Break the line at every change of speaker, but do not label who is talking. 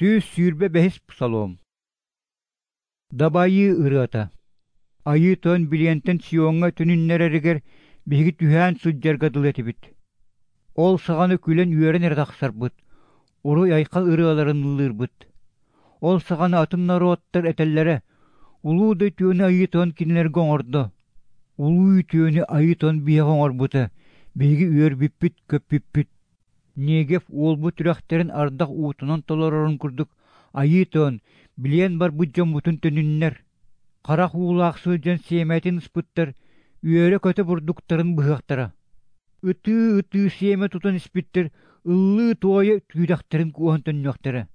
Сүүс сүүрбе бэхис пусалом. Дабайы ырыата. Айы тон билиентен сионга түнүннереригер биги түһән суджарга дылетибит. Ол сағаны күлен үйерен эрдақсарбыт. Уруй айқал ырыаларын ылырбыт. Ол сағаны атымнары оттар этеллere. Улууды түйөні айы тон кинелерге оңордо. Улуу түйөні айы тон бия оңорбыты. Биги үйер биппит көп биппит. Негев олбу түрәхтерин ардақ уутунан толорорун курдук. Айы тон билен бар бұджан бұтын түнүннер. Қарақ уулақсы жан семетин ыспыттар. Үйері көті бурдуктарын бұғақтара. Ыты сейме тутан испиттер. Ыллы тойы түйдақтерин куан төннөктері.